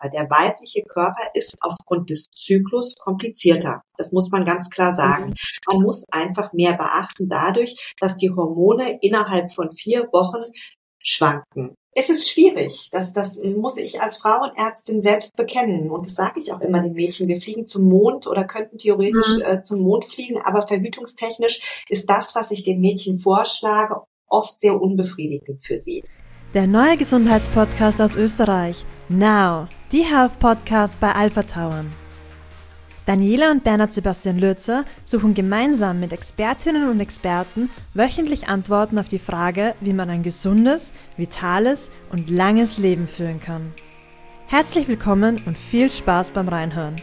Körper. Der weibliche Körper ist aufgrund des Zyklus komplizierter. Das muss man ganz klar sagen. Man muss einfach mehr beachten dadurch, dass die Hormone innerhalb von 4 Wochen schwanken. Es ist schwierig. Das muss ich als Frauenärztin selbst bekennen. Und das sage ich auch immer den Mädchen. Wir fliegen zum Mond oder könnten theoretisch zum Mond fliegen. Aber verhütungstechnisch ist das, was ich den Mädchen vorschlage, oft sehr unbefriedigend für sie. Der neue Gesundheitspodcast aus Österreich. Now. Die Health Podcast bei Alpha Tauern. Daniela und Bernhard Sebastian Lürzer suchen gemeinsam mit Expertinnen und Experten wöchentlich Antworten auf die Frage, wie man ein gesundes, vitales und langes Leben führen kann. Herzlich willkommen und viel Spaß beim Reinhören.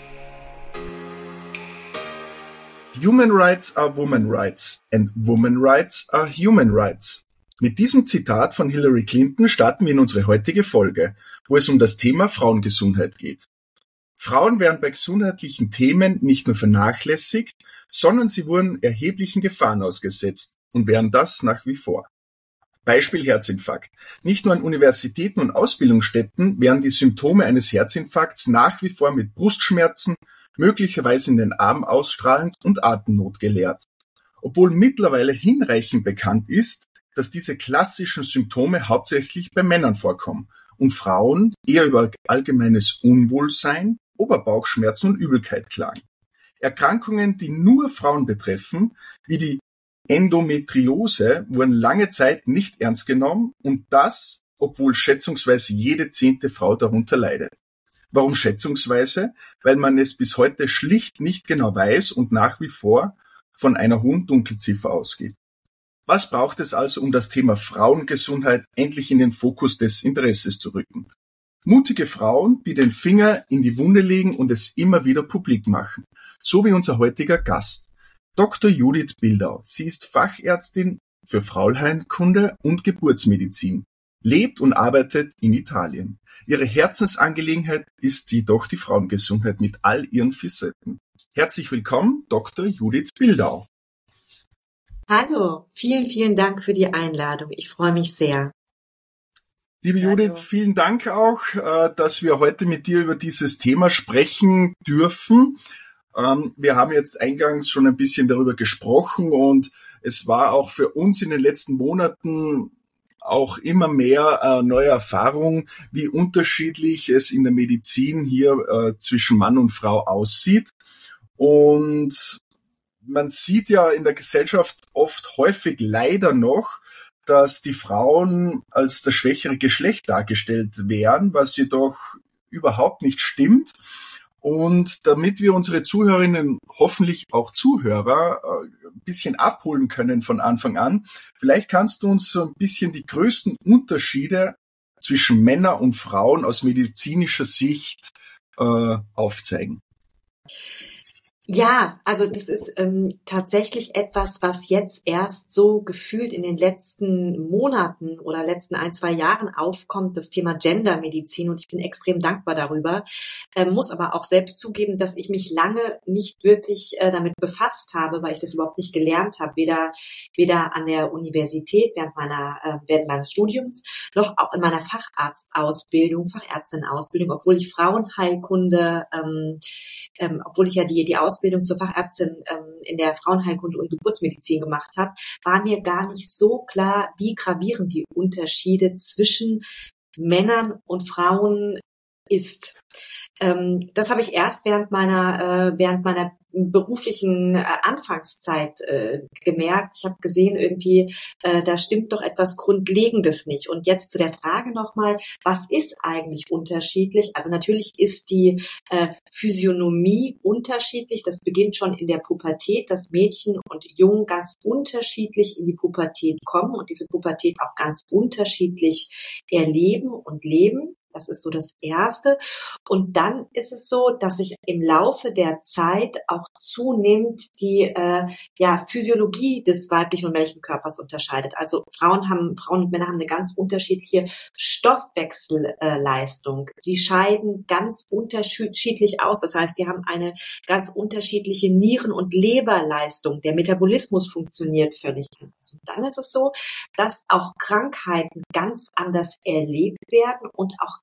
Human rights are women rights and women rights are human rights. Mit diesem Zitat von Hillary Clinton starten wir in unsere heutige Folge, wo es um das Thema Frauengesundheit geht. Frauen werden bei gesundheitlichen Themen nicht nur vernachlässigt, sondern sie wurden erheblichen Gefahren ausgesetzt und wären das nach wie vor. Beispiel Herzinfarkt. Nicht nur an Universitäten und Ausbildungsstätten werden die Symptome eines Herzinfarkts nach wie vor mit Brustschmerzen, möglicherweise in den Armen ausstrahlend und Atemnot gelehrt. Obwohl mittlerweile hinreichend bekannt ist, dass diese klassischen Symptome hauptsächlich bei Männern vorkommen und Frauen eher über allgemeines Unwohlsein, Oberbauchschmerzen und Übelkeit klagen. Erkrankungen, die nur Frauen betreffen, wie die Endometriose, wurden lange Zeit nicht ernst genommen und das, obwohl schätzungsweise jede 10. Frau darunter leidet. Warum schätzungsweise? Weil man es bis heute schlicht nicht genau weiß und nach wie vor von einer hohen Dunkelziffer ausgeht. Was braucht es also, um das Thema Frauengesundheit endlich in den Fokus des Interesses zu rücken? Mutige Frauen, die den Finger in die Wunde legen und es immer wieder publik machen. So wie unser heutiger Gast, Dr. Judith Bildau. Sie ist Fachärztin für Frauenheilkunde und Geburtsmedizin, lebt und arbeitet in Italien. Ihre Herzensangelegenheit ist jedoch die Frauengesundheit mit all ihren Facetten. Herzlich willkommen, Dr. Judith Bildau. Hallo, vielen, vielen Dank für die Einladung. Ich freue mich sehr. Liebe Judith, vielen Dank auch, dass wir heute mit dir über dieses Thema sprechen dürfen. Wir haben jetzt eingangs schon ein bisschen darüber gesprochen und es war auch für uns in den letzten Monaten auch immer mehr neue Erfahrung, wie unterschiedlich es in der Medizin hier zwischen Mann und Frau aussieht. Und man sieht ja in der Gesellschaft oft häufig leider noch, dass die Frauen als das schwächere Geschlecht dargestellt werden, was jedoch überhaupt nicht stimmt. Und damit wir unsere Zuhörerinnen, hoffentlich auch Zuhörer, ein bisschen abholen können von Anfang an, vielleicht kannst du uns so ein bisschen die größten Unterschiede zwischen Männern und Frauen aus medizinischer Sicht aufzeigen. Ja, also das ist tatsächlich etwas, was jetzt erst so gefühlt in den letzten Monaten oder letzten 1-2 Jahren aufkommt, das Thema Gendermedizin, und ich bin extrem dankbar darüber, muss aber auch selbst zugeben, dass ich mich lange nicht wirklich damit befasst habe, weil ich das überhaupt nicht gelernt habe, weder an der Universität während meines Studiums, noch auch in meiner Fachärztin-Ausbildung, obwohl ich Frauenheilkunde, obwohl ich ja die Ausbildung zur Fachärztin in der Frauenheilkunde und Geburtsmedizin gemacht habe, war mir gar nicht so klar, wie gravierend die Unterschiede zwischen Männern und Frauen ist. Das habe ich erst während meiner beruflichen Anfangszeit gemerkt. Ich habe gesehen, irgendwie, da stimmt doch etwas Grundlegendes nicht. Und jetzt zu der Frage nochmal, was ist eigentlich unterschiedlich? Also natürlich ist die Physiognomie unterschiedlich. Das beginnt schon in der Pubertät, dass Mädchen und Jungen ganz unterschiedlich in die Pubertät kommen und diese Pubertät auch ganz unterschiedlich erleben und leben. Das ist so das Erste. Und dann ist es so, dass sich im Laufe der Zeit auch zunehmend die Physiologie des weiblichen und männlichen Körpers unterscheidet. Also Frauen und Männer haben eine ganz unterschiedliche Stoffwechselleistung. Sie scheiden ganz unterschiedlich aus. Das heißt, sie haben eine ganz unterschiedliche Nieren- und Leberleistung. Der Metabolismus funktioniert völlig anders. Und dann ist es so, dass auch Krankheiten ganz anders erlebt werden und auch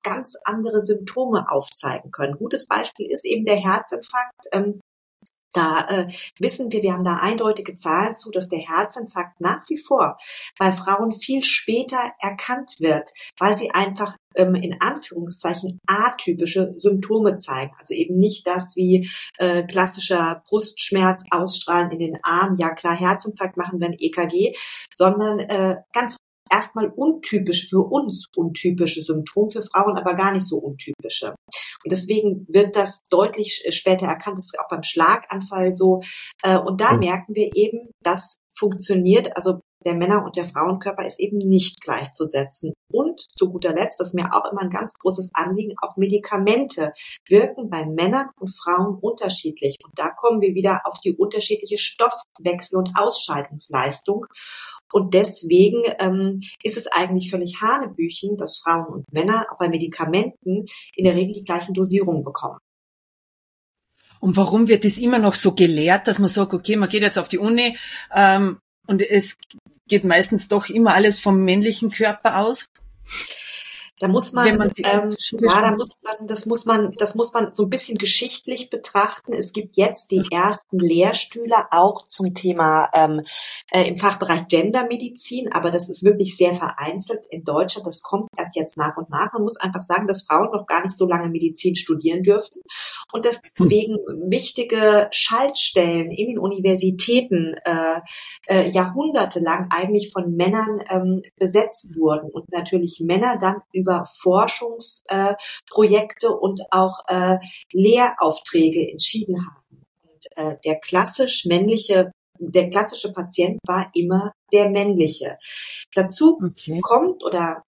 ganz andere Symptome aufzeigen können. Gutes Beispiel ist eben der Herzinfarkt. Da wissen wir haben da eindeutige Zahlen zu, dass der Herzinfarkt nach wie vor bei Frauen viel später erkannt wird, weil sie einfach in Anführungszeichen atypische Symptome zeigen. Also eben nicht das wie klassischer Brustschmerz, Ausstrahlen in den Armen, ja klar, Herzinfarkt machen wir ein EKG, sondern ganz erstmal untypisch, für uns untypische Symptome, für Frauen aber gar nicht so untypische. Und deswegen wird das deutlich später erkannt. Das ist auch beim Schlaganfall so. Und da merken wir eben, das funktioniert. Also der Männer- und der Frauenkörper ist eben nicht gleichzusetzen. Und zu guter Letzt, das ist mir auch immer ein ganz großes Anliegen, auch Medikamente wirken bei Männern und Frauen unterschiedlich. Und da kommen wir wieder auf die unterschiedliche Stoffwechsel- und Ausscheidungsleistung. Und deswegen ist es eigentlich völlig Hanebüchen, dass Frauen und Männer auch bei Medikamenten in der Regel die gleichen Dosierungen bekommen. Und warum wird das immer noch so gelehrt, dass man sagt, okay, man geht jetzt auf die Uni und es geht meistens doch immer alles vom männlichen Körper aus? Da muss man, das muss man so ein bisschen geschichtlich betrachten. Es gibt jetzt die ersten Lehrstühle auch zum Thema im Fachbereich Gendermedizin, aber das ist wirklich sehr vereinzelt in Deutschland. Das kommt erst jetzt nach und nach. Man muss einfach sagen, dass Frauen noch gar nicht so lange Medizin studieren dürfen und deswegen wichtige Schaltstellen in den Universitäten jahrhundertelang eigentlich von Männern besetzt wurden und natürlich Männer dann über Forschungsprojekte und auch Lehraufträge entschieden haben. Und der klassische Patient war immer der männliche. Dazu kommt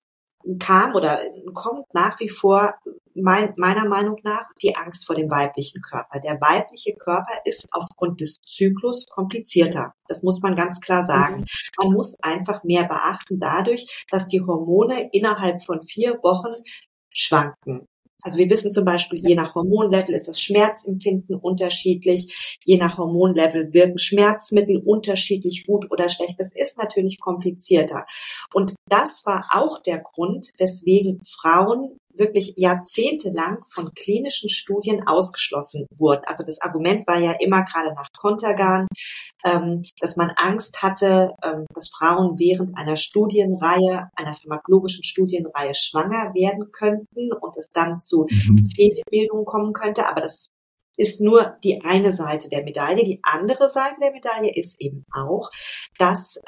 nach wie vor meiner Meinung nach die Angst vor dem weiblichen Körper. Der weibliche Körper ist aufgrund des Zyklus komplizierter. Das muss man ganz klar sagen. Man muss einfach mehr beachten dadurch, dass die Hormone innerhalb von 4 Wochen schwanken. Also wir wissen zum Beispiel, je nach Hormonlevel ist das Schmerzempfinden unterschiedlich. Je nach Hormonlevel wirken Schmerzmittel unterschiedlich gut oder schlecht. Das ist natürlich komplizierter. Und das war auch der Grund, weswegen Frauen wirklich jahrzehntelang von klinischen Studien ausgeschlossen wurden. Also das Argument war ja immer gerade nach Contergan, dass man Angst hatte, dass Frauen während einer pharmakologischen Studienreihe schwanger werden könnten und es dann zu Fehlbildungen kommen könnte. Aber das ist nur die eine Seite der Medaille. Die andere Seite der Medaille ist eben auch, dass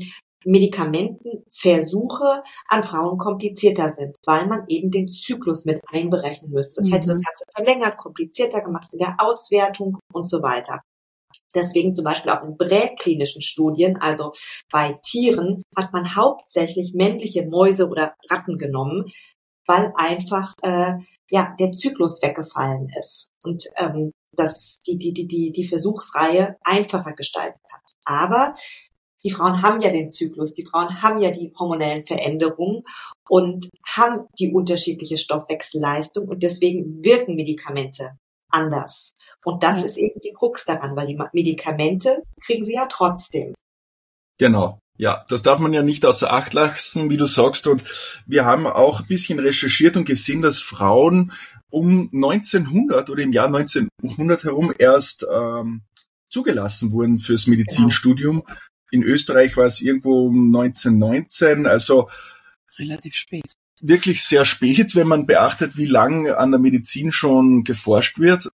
Medikamentenversuche an Frauen komplizierter sind, weil man eben den Zyklus mit einberechnen müsste. Das hätte das Ganze verlängert, komplizierter gemacht in der Auswertung und so weiter. Deswegen zum Beispiel auch in präklinischen Studien, also bei Tieren, hat man hauptsächlich männliche Mäuse oder Ratten genommen, weil einfach der Zyklus weggefallen ist und das die Versuchsreihe einfacher gestaltet hat. Aber die Frauen haben ja den Zyklus, die Frauen haben ja die hormonellen Veränderungen und haben die unterschiedliche Stoffwechselleistung und deswegen wirken Medikamente anders. Und das ist eben die Krux daran, weil die Medikamente kriegen sie ja trotzdem. Genau. Ja, das darf man ja nicht außer Acht lassen, wie du sagst. Und wir haben auch ein bisschen recherchiert und gesehen, dass Frauen um 1900 oder im Jahr 1900 herum erst zugelassen wurden fürs Medizinstudium. Genau. In Österreich war es irgendwo um 1919, also relativ spät. Wirklich sehr spät, wenn man beachtet, wie lang an der Medizin schon geforscht wird.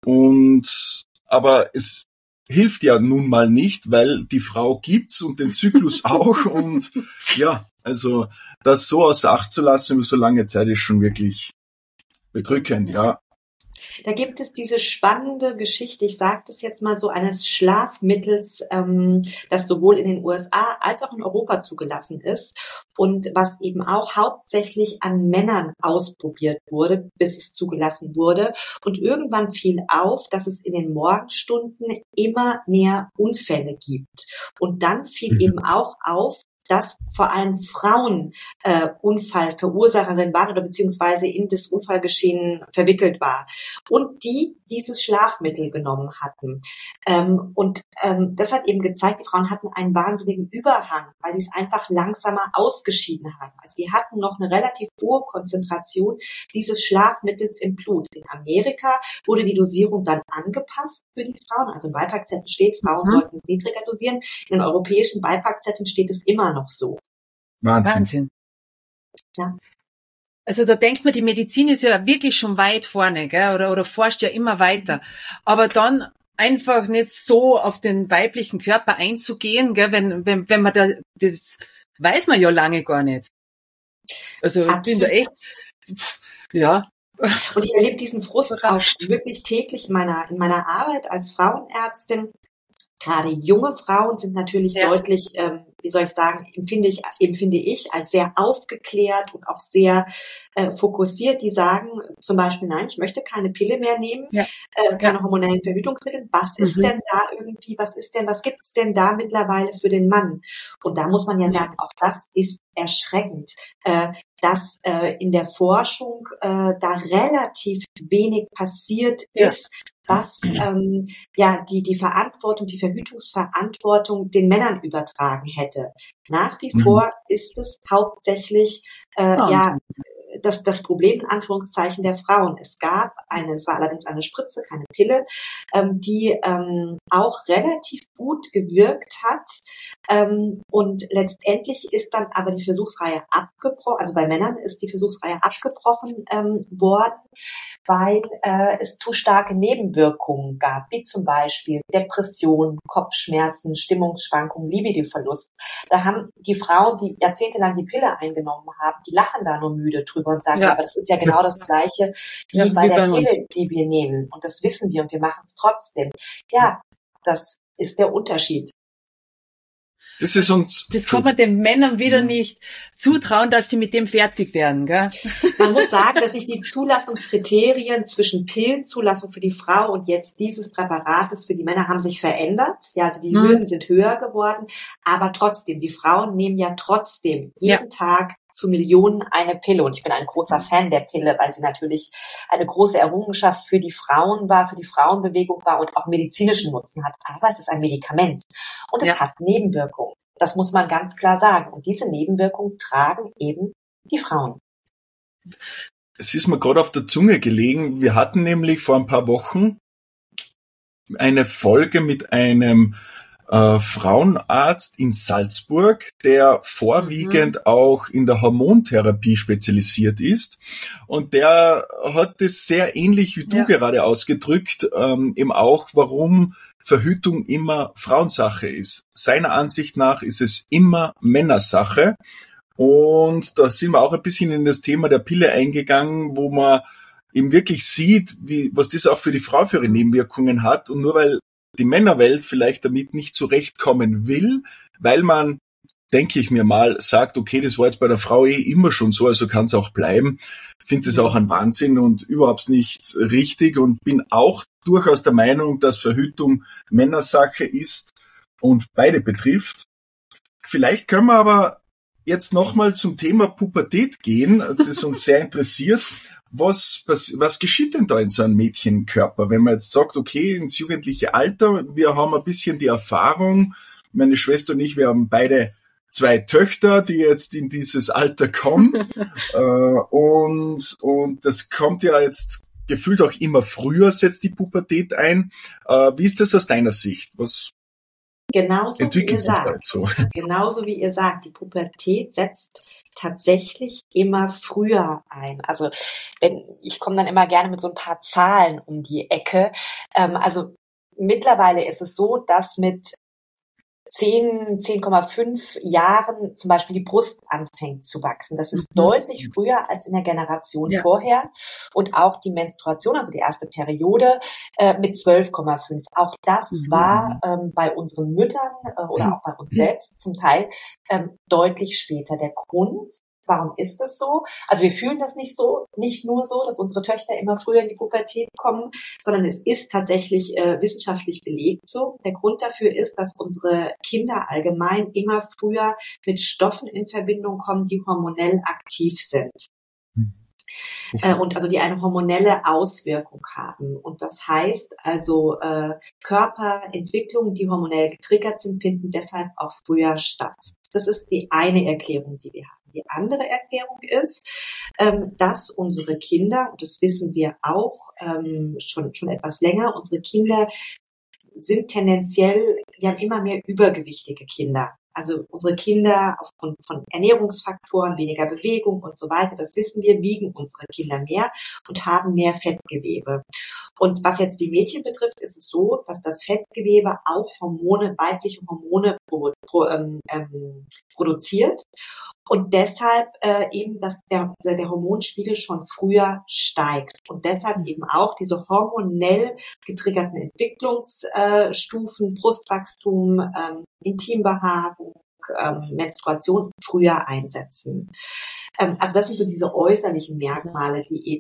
Aber es hilft ja nun mal nicht, weil die Frau gibt's und den Zyklus auch. Und ja, also das so außer Acht zu lassen über so lange Zeit ist schon wirklich bedrückend, ja. Da gibt es diese spannende Geschichte, ich sage das jetzt mal so, eines Schlafmittels, das sowohl in den USA als auch in Europa zugelassen ist und was eben auch hauptsächlich an Männern ausprobiert wurde, bis es zugelassen wurde. Und irgendwann fiel auf, dass es in den Morgenstunden immer mehr Unfälle gibt. Und dann fiel eben auch auf, dass vor allem Frauen Unfallverursacherin waren oder beziehungsweise in das Unfallgeschehen verwickelt war und die dieses Schlafmittel genommen hatten. Das hat eben gezeigt, die Frauen hatten einen wahnsinnigen Überhang, weil die es einfach langsamer ausgeschieden haben. Also die hatten noch eine relativ hohe Konzentration dieses Schlafmittels im Blut. In Amerika wurde die Dosierung dann angepasst für die Frauen. Also im Beipackzettel steht, Frauen sollten es niedriger dosieren. In den europäischen Beipackzetteln steht es immer noch so. Wahnsinn. Ja. Also da denkt man, die Medizin ist ja wirklich schon weit vorne, gell? Oder forscht ja immer weiter. Aber dann einfach nicht so auf den weiblichen Körper einzugehen, gell? Wenn man das weiß man ja lange gar nicht. Also ich bin da echt, ja. Und ich erlebe diesen Frust auch wirklich täglich in meiner Arbeit als Frauenärztin. Gerade junge Frauen sind natürlich deutlich, empfinde ich als sehr aufgeklärt und auch sehr fokussiert. Die sagen zum Beispiel, nein, ich möchte keine Pille mehr nehmen, keine hormonellen Verhütungsmittel. Was ist denn da irgendwie, was gibt's denn da mittlerweile für den Mann? Und da muss man ja sagen, auch das ist erschreckend, dass in der Forschung da relativ wenig passiert ist, was die Verantwortung, die Verhütungsverantwortung den Männern übertragen hätte. Nach wie vor ist es hauptsächlich das Problem in Anführungszeichen der Frauen. Es war allerdings eine Spritze, keine Pille, die auch relativ gut gewirkt hat. Und letztendlich ist dann aber die Versuchsreihe abgebrochen, also bei Männern ist die Versuchsreihe abgebrochen worden, weil es zu starke Nebenwirkungen gab, wie zum Beispiel Depression, Kopfschmerzen, Stimmungsschwankungen, Libidoverlust. Da haben die Frauen, die jahrzehntelang die Pille eingenommen haben, die lachen da nur müde drüber und sagen, aber das ist ja genau das Gleiche wie bei der Pille, die wir nehmen. Und das wissen wir und wir machen es trotzdem. Ja, das ist der Unterschied. Das kann man den Männern wieder nicht zutrauen, dass sie mit dem fertig werden, gell? Man muss sagen, dass sich die Zulassungskriterien zwischen Pillenzulassung für die Frau und jetzt dieses Präparates für die Männer haben sich verändert. Ja, also die Hürden sind höher geworden. Aber trotzdem, die Frauen nehmen ja trotzdem jeden Tag zu Millionen eine Pille. Und ich bin ein großer Fan der Pille, weil sie natürlich eine große Errungenschaft für die Frauen war, für die Frauenbewegung war und auch medizinischen Nutzen hat. Aber es ist ein Medikament und es hat Nebenwirkungen. Das muss man ganz klar sagen. Und diese Nebenwirkungen tragen eben die Frauen. Es ist mir gerade auf der Zunge gelegen. Wir hatten nämlich vor ein paar Wochen eine Folge mit einem Frauenarzt in Salzburg, der vorwiegend auch in der Hormontherapie spezialisiert ist. Und der hat es sehr ähnlich wie du gerade ausgedrückt, eben auch, warum Verhütung immer Frauensache ist. Seiner Ansicht nach ist es immer Männersache. Und da sind wir auch ein bisschen in das Thema der Pille eingegangen, wo man eben wirklich sieht, was das auch für die Frau für ihre Nebenwirkungen hat. Und nur weil die Männerwelt vielleicht damit nicht zurechtkommen will, weil man, denke ich mir mal, sagt, okay, das war jetzt bei der Frau immer schon so, also kann es auch bleiben. Finde das auch ein Wahnsinn und überhaupt nicht richtig und bin auch durchaus der Meinung, dass Verhütung Männersache ist und beide betrifft. Vielleicht können wir aber jetzt nochmal zum Thema Pubertät gehen, das uns sehr interessiert. Was geschieht denn da in so einem Mädchenkörper, wenn man jetzt sagt, okay, ins jugendliche Alter, wir haben ein bisschen die Erfahrung, meine Schwester und ich, wir haben beide 2 Töchter, die jetzt in dieses Alter kommen und das kommt ja jetzt gefühlt auch immer früher, setzt die Pubertät ein. Wie ist das aus deiner Sicht? Was entwickelt sich da jetzt so? Genauso wie ihr sagt, die Pubertät setzt tatsächlich immer früher ein. Also ich komme dann immer gerne mit so ein paar Zahlen um die Ecke. Also mittlerweile ist es so, dass mit 10,5 Jahren zum Beispiel die Brust anfängt zu wachsen. Das ist deutlich früher als in der Generation vorher. Und auch die Menstruation, also die erste Periode, mit 12,5. Auch das war bei unseren Müttern oder auch bei uns selbst zum Teil deutlich später. Der Grund Warum ist das so? Also wir fühlen das nicht nur so, dass unsere Töchter immer früher in die Pubertät kommen, sondern es ist tatsächlich wissenschaftlich belegt so. Der Grund dafür ist, dass unsere Kinder allgemein immer früher mit Stoffen in Verbindung kommen, die hormonell aktiv sind. Und also die eine hormonelle Auswirkung haben. Und das heißt also, Körperentwicklungen, die hormonell getriggert sind, finden deshalb auch früher statt. Das ist die eine Erklärung, die wir haben. Die andere Erklärung ist, dass unsere Kinder, und das wissen wir auch schon etwas länger, unsere Kinder sind tendenziell, wir haben immer mehr übergewichtige Kinder. Also unsere Kinder aufgrund von Ernährungsfaktoren, weniger Bewegung und so weiter, das wissen wir, wiegen unsere Kinder mehr und haben mehr Fettgewebe. Und was jetzt die Mädchen betrifft, ist es so, dass das Fettgewebe auch weibliche Hormone produziert. Und deshalb eben, dass der Hormonspiegel schon früher steigt. Und deshalb eben auch diese hormonell getriggerten Entwicklungsstufen, Brustwachstum, Intimbehaarung, Menstruation früher einsetzen. Also das sind so diese äußerlichen Merkmale, die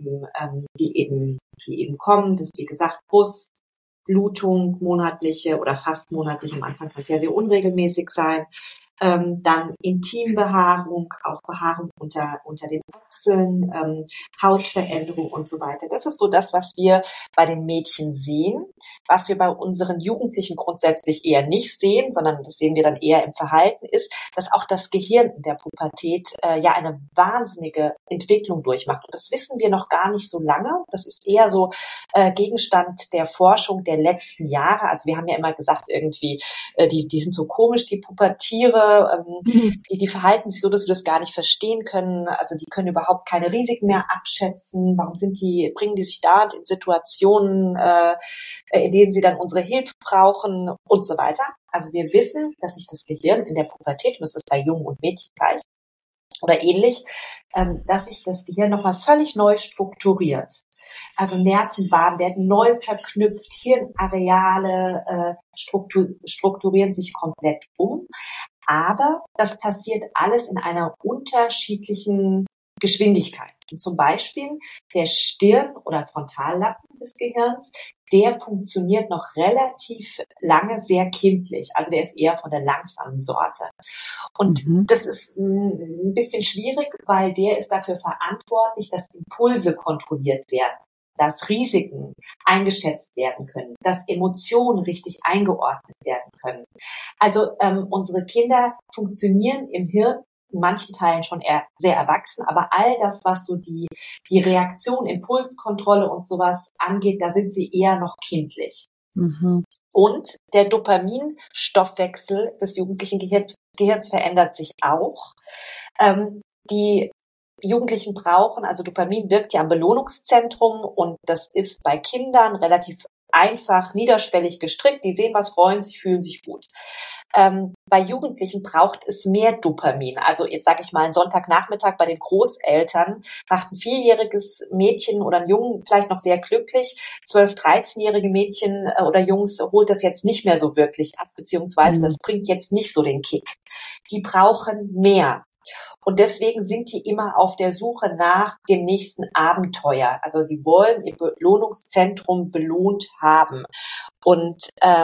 eben kommen. Das ist, wie gesagt, Brust, Blutung, monatliche oder fast monatlich. Am Anfang kann es ja sehr unregelmäßig sein. Dann Intimbehaarung, auch Behaarung unter den Achseln, Hautveränderung und so weiter. Das ist so das, was wir bei den Mädchen sehen, was wir bei unseren Jugendlichen grundsätzlich eher nicht sehen, sondern das sehen wir dann eher im Verhalten, ist, dass auch das Gehirn in der Pubertät ja eine wahnsinnige Entwicklung durchmacht. Und das wissen wir noch gar nicht so lange. Das ist eher so Gegenstand der Forschung der letzten Jahre. Also wir haben ja immer gesagt, irgendwie, die sind so komisch, die Pubertiere, die verhalten sich so, dass wir das gar nicht verstehen können. Also die können überhaupt keine Risiken mehr abschätzen. Warum bringen die sich da in Situationen, in denen sie dann unsere Hilfe brauchen und so weiter. Also wir wissen, dass sich das Gehirn in der Pubertät, und das ist bei Jungen und Mädchen gleich oder ähnlich, dass sich das Gehirn nochmal völlig neu strukturiert. Also Nervenbahnen werden neu verknüpft, Hirnareale strukturieren sich komplett um. Aber das passiert alles in einer unterschiedlichen Geschwindigkeit. Und zum Beispiel der Stirn- oder Frontallappen des Gehirns, der funktioniert noch relativ lange sehr kindlich. Also der ist eher von der langsamen Sorte. Und das ist ein bisschen schwierig, weil der ist dafür verantwortlich, dass Impulse kontrolliert werden, dass Risiken eingeschätzt werden können, dass Emotionen richtig eingeordnet werden können. Also unsere Kinder funktionieren im Hirn in manchen Teilen schon eher sehr erwachsen, aber all das, was so die Reaktion, Impulskontrolle und sowas angeht, da sind sie eher noch kindlich. Und der Dopaminstoffwechsel des jugendlichen Gehirns verändert sich auch. Die Jugendlichen brauchen, also Dopamin wirkt ja am Belohnungszentrum und das ist bei Kindern relativ einfach, niederschwellig gestrickt. Die sehen was, freuen sich, fühlen sich gut. Bei Jugendlichen braucht es mehr Dopamin. Also jetzt sage ich mal, einen Sonntagnachmittag bei den Großeltern macht ein 4-jähriges Mädchen oder ein Jungen vielleicht noch sehr glücklich. 12-, 13-jährige Mädchen oder Jungs holt das jetzt nicht mehr so wirklich ab, beziehungsweise das bringt jetzt nicht so den Kick. Die brauchen mehr. Und deswegen sind die immer auf der Suche nach dem nächsten Abenteuer. Also die wollen ihr Belohnungszentrum belohnt haben. Und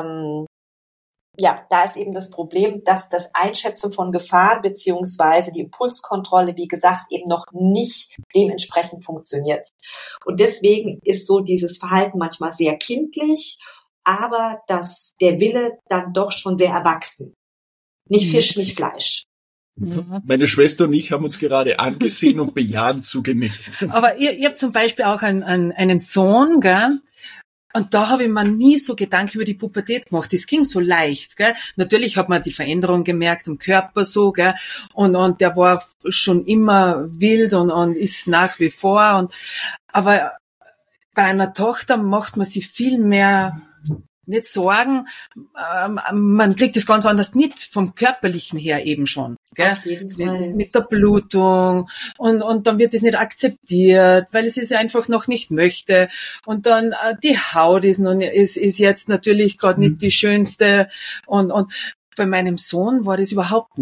da ist eben das Problem, dass das Einschätzen von Gefahren beziehungsweise die Impulskontrolle, wie gesagt, eben noch nicht dementsprechend funktioniert. Und deswegen ist so dieses Verhalten manchmal sehr kindlich, aber der Wille dann doch schon sehr erwachsen. Nicht Fisch, nicht Fleisch. Meine Schwester und ich haben uns gerade angesehen und bejahend zugenickt. Aber ihr habt zum Beispiel auch einen Sohn, gell? Und da habe ich mir nie so Gedanken über die Pubertät gemacht. Das ging so leicht, gell? Natürlich hat man die Veränderung gemerkt am Körper so, gell? Und der war schon immer wild und ist nach wie vor. Aber bei einer Tochter macht man sich viel mehr nicht Sorgen, man kriegt das ganz anders mit, vom Körperlichen her eben schon. Gell? Auf jeden Fall. Mit der Blutung und dann wird es nicht akzeptiert, weil es einfach noch nicht möchte. Und dann die Haut ist jetzt natürlich gerade nicht die schönste. Und bei meinem Sohn war das überhaupt nicht.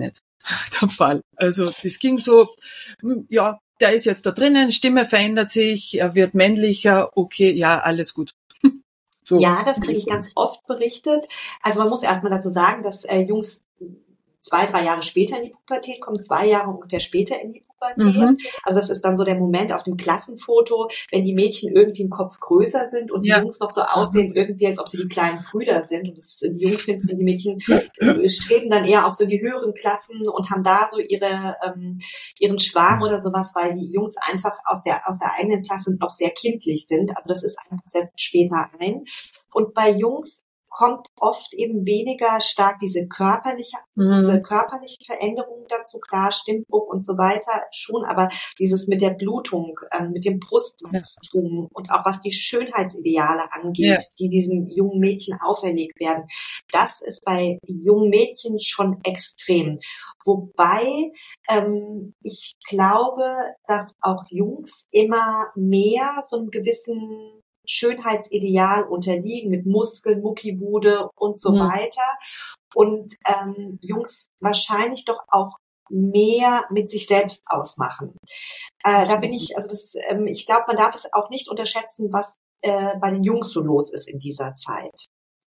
der Fall. Also das ging so, ja, der ist jetzt da drinnen, Stimme verändert sich, er wird männlicher, okay, ja, alles gut. So. Ja, das kriege ich ganz oft berichtet. Also man muss erstmal dazu sagen, dass Jungs 2-3 Jahre später in die Pubertät kommen, 2 Jahre ungefähr später in die Pubertät. Also das ist dann so der Moment auf dem Klassenfoto, wenn die Mädchen irgendwie im Kopf größer sind und die Jungs noch so aussehen irgendwie, als ob sie die kleinen Brüder sind. Und die Jungs finden, die Mädchen streben dann eher auf so die höheren Klassen und haben da so ihren Schwarm oder sowas, weil die Jungs einfach aus der eigenen Klasse noch sehr kindlich sind. Also das ist einfach setzt später ein. Und bei Jungs kommt oft eben weniger stark diese körperliche Veränderung dazu, klar, Stimmbruch und so weiter schon, aber dieses mit der Blutung, mit dem Brustwachstum und auch was die Schönheitsideale angeht, die diesen jungen Mädchen auferlegt werden, das ist bei jungen Mädchen schon extrem. Wobei ich glaube, dass auch Jungs immer mehr so einem gewissen Schönheitsideal unterliegen mit Muskeln, Muckibude und so weiter. Und Jungs wahrscheinlich doch auch mehr mit sich selbst ausmachen. Da bin ich, also ich glaube, man darf es auch nicht unterschätzen, was bei den Jungs so los ist in dieser Zeit.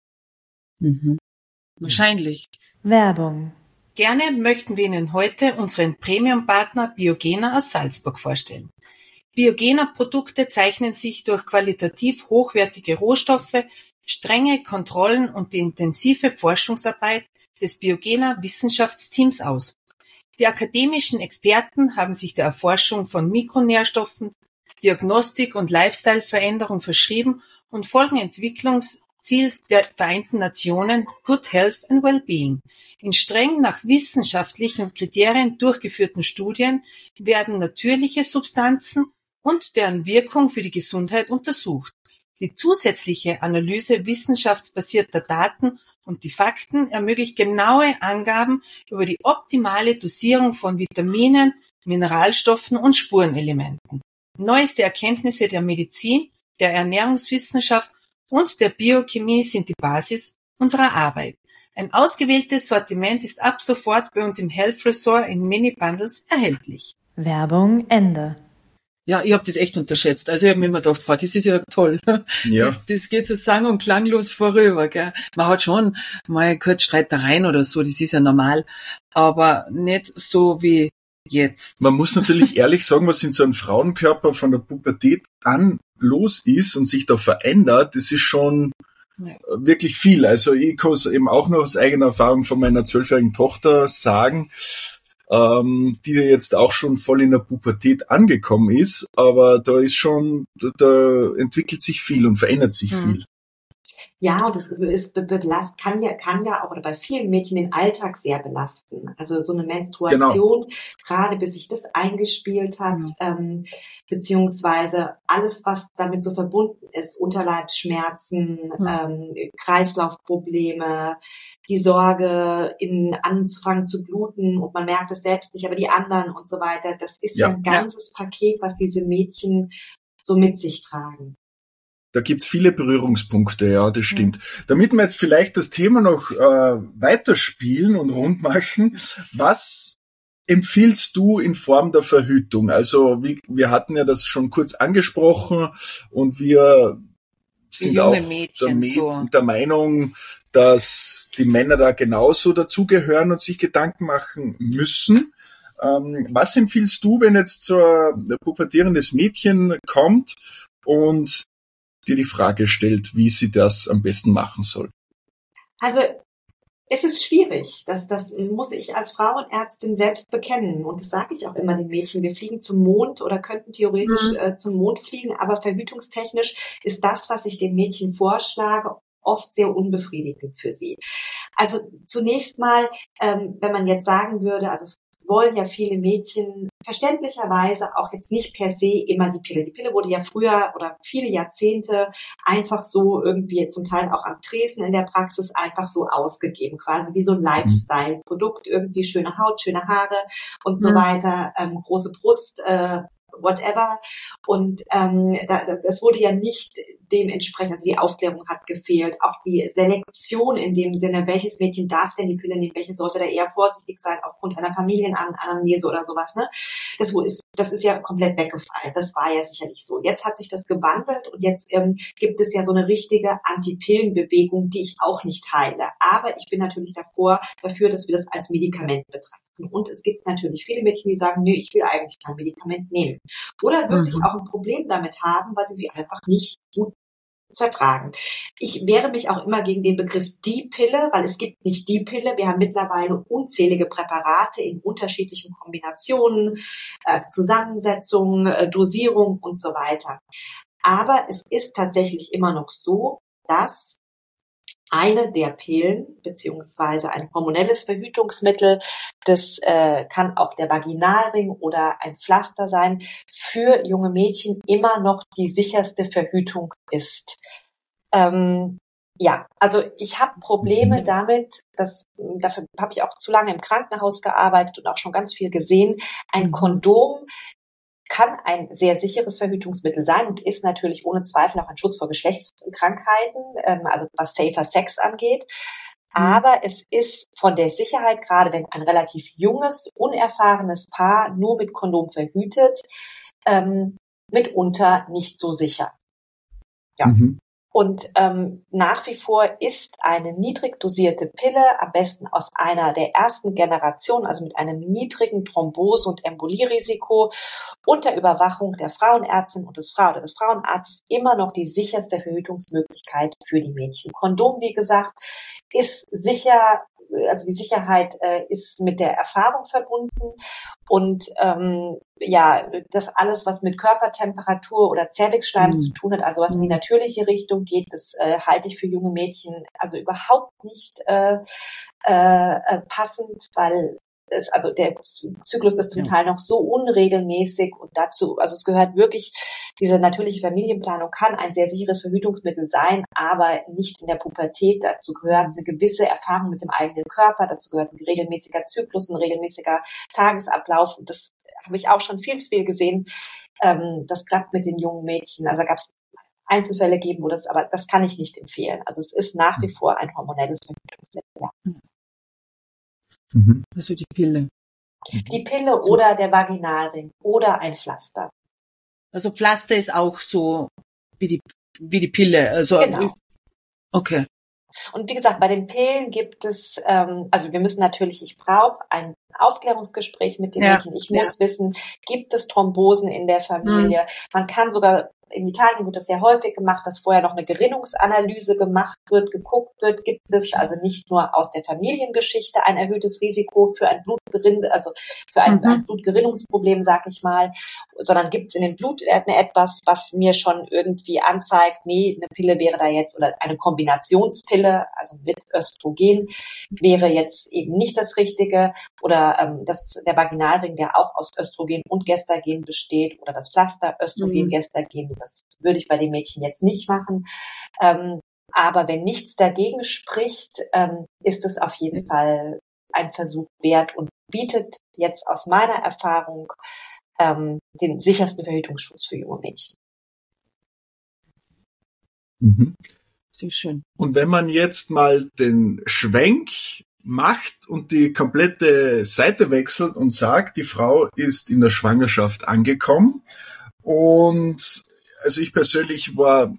Wahrscheinlich. Werbung. Gerne möchten wir Ihnen heute unseren Premium-Partner Biogena aus Salzburg vorstellen. Biogena-Produkte zeichnen sich durch qualitativ hochwertige Rohstoffe, strenge Kontrollen und die intensive Forschungsarbeit des Biogena-Wissenschaftsteams aus. Die akademischen Experten haben sich der Erforschung von Mikronährstoffen, Diagnostik und Lifestyle-Veränderung verschrieben und folgen Entwicklungsziel der Vereinten Nationen Good Health and Wellbeing. In streng nach wissenschaftlichen Kriterien durchgeführten Studien werden natürliche Substanzen und deren Wirkung für die Gesundheit untersucht. Die zusätzliche Analyse wissenschaftsbasierter Daten und die Fakten ermöglicht genaue Angaben über die optimale Dosierung von Vitaminen, Mineralstoffen und Spurenelementen. Neueste Erkenntnisse der Medizin, der Ernährungswissenschaft und der Biochemie sind die Basis unserer Arbeit. Ein ausgewähltes Sortiment ist ab sofort bei uns im Health Resort in Mini-Bundles erhältlich. Werbung Ende. Ja, ich habe das echt unterschätzt. Also ich habe mir immer gedacht, boah, das ist ja toll. Ja. Das geht so sang- und klanglos vorüber. Gell? Man hat schon mal kurz Streitereien oder so, das ist ja normal, aber nicht so wie jetzt. Man muss natürlich ehrlich sagen, was in so einem Frauenkörper von der Pubertät an los ist und sich da verändert, das ist schon wirklich viel. Also ich kann es eben auch noch aus eigener Erfahrung von meiner 12-jährigen Tochter sagen, die jetzt auch schon voll in der Pubertät angekommen ist, aber da entwickelt sich viel und verändert sich viel. Ja, und das kann ja auch oder bei vielen Mädchen den Alltag sehr belasten. Also so eine Menstruation, gerade bis sich das eingespielt hat, beziehungsweise alles, was damit so verbunden ist, Unterleibsschmerzen, Kreislaufprobleme, die Sorge, anzufangen zu bluten und man merkt es selbst nicht, aber die anderen und so weiter. Das ist ja ein ganzes Paket, was diese Mädchen so mit sich tragen. Da gibt's viele Berührungspunkte, ja, das stimmt. Damit wir jetzt vielleicht das Thema noch weiterspielen und rund machen, was empfiehlst du in Form der Verhütung? Also wir hatten ja das schon kurz angesprochen und wir sind auch der Meinung, dass die Männer da genauso dazugehören und sich Gedanken machen müssen. Was empfiehlst du, wenn jetzt so ein pubertierendes Mädchen kommt und dir die Frage stellt, wie sie das am besten machen soll? Also es ist schwierig. Das muss ich als Frauenärztin selbst bekennen. Und das sage ich auch immer den Mädchen. Wir fliegen zum Mond oder könnten theoretisch zum Mond fliegen, aber verhütungstechnisch ist das, was ich den Mädchen vorschlage, oft sehr unbefriedigend für sie. Also zunächst mal, wenn man jetzt sagen würde, also es wollen ja viele Mädchen verständlicherweise auch jetzt nicht per se immer die Pille. Die Pille wurde ja früher oder viele Jahrzehnte einfach so irgendwie zum Teil auch am Tresen in der Praxis einfach so ausgegeben, quasi wie so ein Lifestyle-Produkt, irgendwie schöne Haut, schöne Haare und so weiter, große Brust, whatever. Und das wurde ja nicht dementsprechend, also die Aufklärung hat gefehlt, auch die Selektion in dem Sinne, welches Mädchen darf denn die Pille nehmen, welche sollte da eher vorsichtig sein aufgrund einer Familienanamnese oder sowas, ne? Das ist ja komplett weggefallen. Das war ja sicherlich so. Jetzt hat sich das gewandelt und jetzt gibt es ja so eine richtige Anti-Pillen-Bewegung, die ich auch nicht teile. Aber ich bin natürlich dafür, dass wir das als Medikament betrachten. Und es gibt natürlich viele Mädchen, die sagen, nö, ich will eigentlich kein Medikament nehmen. Oder wirklich auch ein Problem damit haben, weil sie einfach nicht gut vertragen. Ich wehre mich auch immer gegen den Begriff die Pille, weil es gibt nicht die Pille. Wir haben mittlerweile unzählige Präparate in unterschiedlichen Kombinationen, also Zusammensetzungen, Dosierung und so weiter. Aber es ist tatsächlich immer noch so, dass eine der Pillen, beziehungsweise ein hormonelles Verhütungsmittel, das kann auch der Vaginalring oder ein Pflaster sein, für junge Mädchen immer noch die sicherste Verhütung ist. Ja, also ich habe Probleme damit, dafür habe ich auch zu lange im Krankenhaus gearbeitet und auch schon ganz viel gesehen. Ein Kondom kann ein sehr sicheres Verhütungsmittel sein und ist natürlich ohne Zweifel auch ein Schutz vor Geschlechtskrankheiten, also was Safer Sex angeht. Aber es ist von der Sicherheit, gerade wenn ein relativ junges, unerfahrenes Paar nur mit Kondom verhütet, mitunter nicht so sicher. Ja. Und nach wie vor ist eine niedrig dosierte Pille, am besten aus einer der ersten Generation, also mit einem niedrigen Thrombose- und Embolierisiko, unter Überwachung der Frauenärztin und des Frauenarztes immer noch die sicherste Verhütungsmöglichkeit für die Mädchen. Kondom, wie gesagt, ist sicher, also die Sicherheit ist mit der Erfahrung verbunden und ja, das alles, was mit Körpertemperatur oder Zervixschleim zu tun hat, also was in die natürliche Richtung geht, das halte ich für junge Mädchen also überhaupt nicht passend, weil also der Zyklus ist zum Teil noch so unregelmäßig und dazu, also es gehört wirklich, diese natürliche Familienplanung kann ein sehr sicheres Verhütungsmittel sein, aber nicht in der Pubertät. Dazu gehört eine gewisse Erfahrung mit dem eigenen Körper, dazu gehört ein regelmäßiger Zyklus, ein regelmäßiger Tagesablauf und das habe ich auch schon viel zu viel gesehen. Das klappt mit den jungen Mädchen. Also gab es Einzelfälle geben, aber das kann ich nicht empfehlen. Also es ist nach wie vor ein hormonelles Verhütungsmittel. Ja. Also die Pille. Die Pille oder der Vaginalring oder ein Pflaster. Also Pflaster ist auch so wie die Pille. Also genau. Okay. Und wie gesagt, bei den Pillen gibt es, also wir müssen natürlich, ich brauche ein Aufklärungsgespräch mit den Mädchen. Ich muss wissen, gibt es Thrombosen in der Familie? Man kann sogar, in Italien wird das sehr häufig gemacht, dass vorher noch eine Gerinnungsanalyse gemacht wird, geguckt wird, gibt es also nicht nur aus der Familiengeschichte ein erhöhtes Risiko für ein ein Blutgerinnungsproblem, sag ich mal, sondern gibt es in den Blutwerten etwas, was mir schon irgendwie anzeigt, nee, eine Pille wäre da jetzt, oder eine Kombinationspille, also mit Östrogen, wäre jetzt eben nicht das Richtige, oder der Vaginalring, der auch aus Östrogen und Gestagen besteht, oder das Pflaster, Östrogen, Gestagen, das würde ich bei den Mädchen jetzt nicht machen. Aber wenn nichts dagegen spricht, ist es auf jeden Fall ein Versuch wert und bietet jetzt aus meiner Erfahrung den sichersten Verhütungsschutz für junge Mädchen. Sehr schön. Und wenn man jetzt mal den Schwenk macht und die komplette Seite wechselt und sagt, die Frau ist in der Schwangerschaft angekommen und also ich persönlich war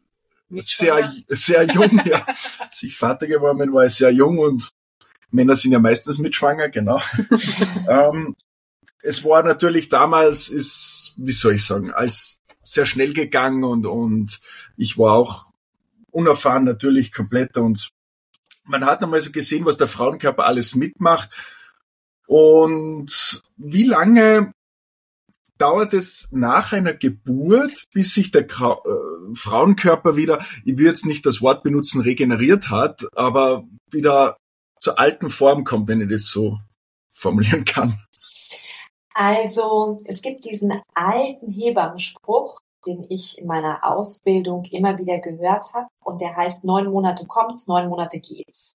sehr jung, ja. Als ich Vater geworden bin, war ich sehr jung und Männer sind ja meistens mitschwanger, genau. Es war natürlich damals, wie soll ich sagen, als sehr schnell gegangen und ich war auch unerfahren natürlich komplett und man hat einmal so gesehen, was der Frauenkörper alles mitmacht und wie lange dauert es nach einer Geburt, bis sich der Frauenkörper wieder, ich will jetzt nicht das Wort benutzen, regeneriert hat, aber wieder zur alten Form kommt, wenn ich das so formulieren kann? Also es gibt diesen alten Hebammenspruch, den ich in meiner Ausbildung immer wieder gehört habe und der heißt, 9 Monate kommt's, 9 Monate geht's.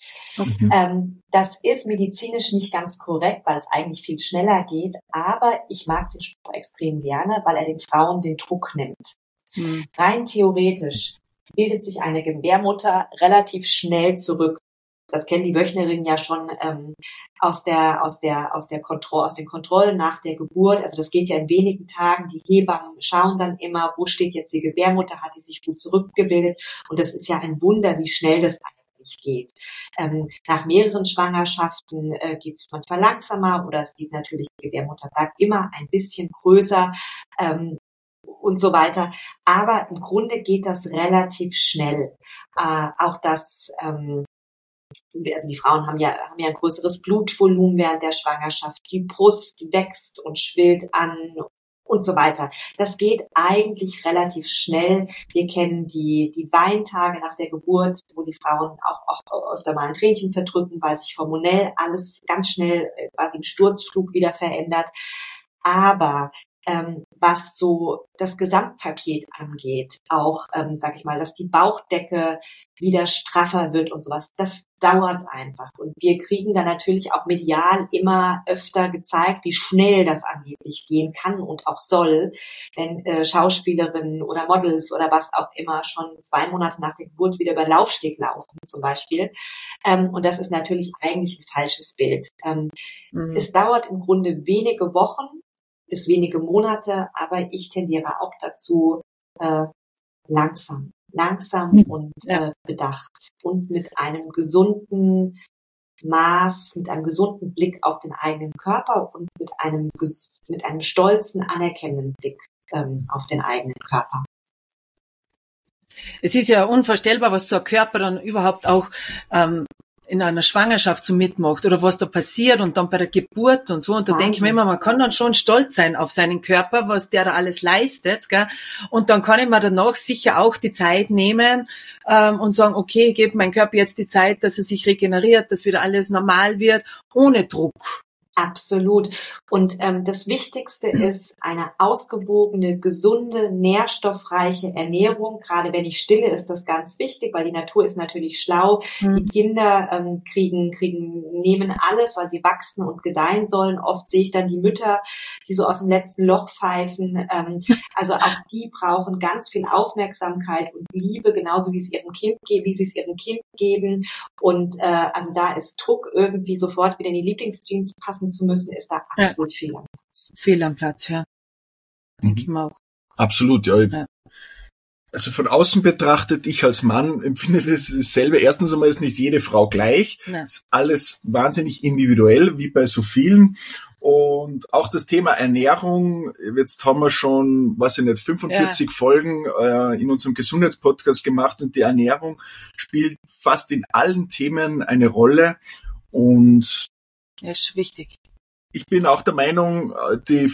Das ist medizinisch nicht ganz korrekt, weil es eigentlich viel schneller geht, aber ich mag den Spruch extrem gerne, weil er den Frauen den Druck nimmt. Rein theoretisch bildet sich eine Gebärmutter relativ schnell zurück. Das kennen die Wöchnerinnen ja schon aus den Kontrollen nach der Geburt. Also das geht ja in wenigen Tagen. Die Hebammen schauen dann immer, wo steht jetzt die Gebärmutter, hat die sich gut zurückgebildet. Und das ist ja ein Wunder, wie schnell das eigentlich geht. Nach mehreren Schwangerschaften geht es manchmal langsamer oder es geht natürlich, die Gebärmutter bleibt immer ein bisschen größer. Und so weiter. Aber im Grunde geht das relativ schnell. Auch das, also die Frauen haben ja ein größeres Blutvolumen während der Schwangerschaft. Die Brust wächst und schwillt an und so weiter. Das geht eigentlich relativ schnell. Wir kennen die Weintage nach der Geburt, wo die Frauen auch öfter mal ein Tränchen verdrücken, weil sich hormonell alles ganz schnell quasi im Sturzflug wieder verändert. Aber was so das Gesamtpaket angeht, auch, sag ich mal, dass die Bauchdecke wieder straffer wird und sowas, das dauert einfach. Und wir kriegen da natürlich auch medial immer öfter gezeigt, wie schnell das angeblich gehen kann und auch soll, wenn Schauspielerinnen oder Models oder was auch immer schon 2 Monate nach der Geburt wieder über Laufsteg laufen zum Beispiel. Und das ist natürlich eigentlich ein falsches Bild. Es dauert im Grunde wenige Wochen bis wenige Monate, aber ich tendiere auch dazu, langsam und bedacht und mit einem gesunden Maß, mit einem gesunden Blick auf den eigenen Körper und mit einem stolzen, anerkennenden Blick auf den eigenen Körper. Es ist ja unvorstellbar, was so ein Körper dann überhaupt auch in einer Schwangerschaft so mitmacht oder was da passiert und dann bei der Geburt und so. Und da denke ich mir immer, man kann dann schon stolz sein auf seinen Körper, was der da alles leistet, gell? Und dann kann ich mir danach sicher auch die Zeit nehmen und sagen, okay, ich gebe meinem Körper jetzt die Zeit, dass er sich regeneriert, dass wieder alles normal wird, ohne Druck. Absolut. Und das Wichtigste ist eine ausgewogene, gesunde, nährstoffreiche Ernährung. Gerade wenn ich stille, ist das ganz wichtig, weil die Natur ist natürlich schlau. Die Kinder nehmen alles, weil sie wachsen und gedeihen sollen. Oft sehe ich dann die Mütter, die so aus dem letzten Loch pfeifen. Also auch die brauchen ganz viel Aufmerksamkeit und Liebe, genauso wie sie es ihrem Kind geben. Und also da ist Druck, irgendwie sofort wieder in die Lieblingsjeans passen zu müssen, ist da absolut viel am Platz. Viel am Platz, ja. Denke ich mir auch. Absolut, ja. Also von außen betrachtet, ich als Mann empfinde dasselbe. Erstens einmal ist nicht jede Frau gleich. Ist alles wahnsinnig individuell, wie bei so vielen. Und auch das Thema Ernährung, jetzt haben wir schon, 45 Folgen in unserem Gesundheitspodcast gemacht und die Ernährung spielt fast in allen Themen eine Rolle. Und ist wichtig. Ich bin auch der Meinung, die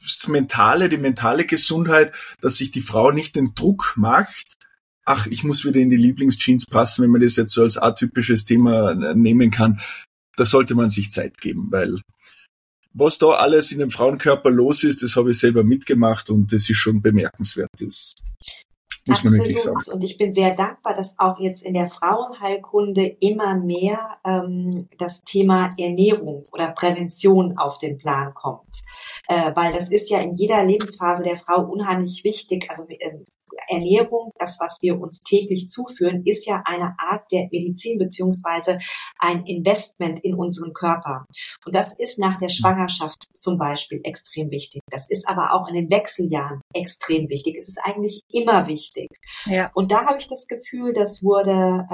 mentale Gesundheit, dass sich die Frau nicht den Druck macht, ach, ich muss wieder in die Lieblingsjeans passen, wenn man das jetzt so als atypisches Thema nehmen kann, da sollte man sich Zeit geben, weil was da alles in dem Frauenkörper los ist, das habe ich selber mitgemacht und das ist schon bemerkenswert. Das muss man wirklich sagen. Und ich bin sehr dankbar, dass auch jetzt in der Frauenheilkunde immer mehr das Thema Ernährung oder Prävention auf den Plan kommt. Weil das ist ja in jeder Lebensphase der Frau unheimlich wichtig. Also Ernährung, das, was wir uns täglich zuführen, ist ja eine Art der Medizin beziehungsweise ein Investment in unseren Körper. Und das ist nach der Schwangerschaft zum Beispiel extrem wichtig. Das ist aber auch in den Wechseljahren extrem wichtig. Es ist eigentlich immer wichtig. Ja. Und da habe ich das Gefühl, das wurde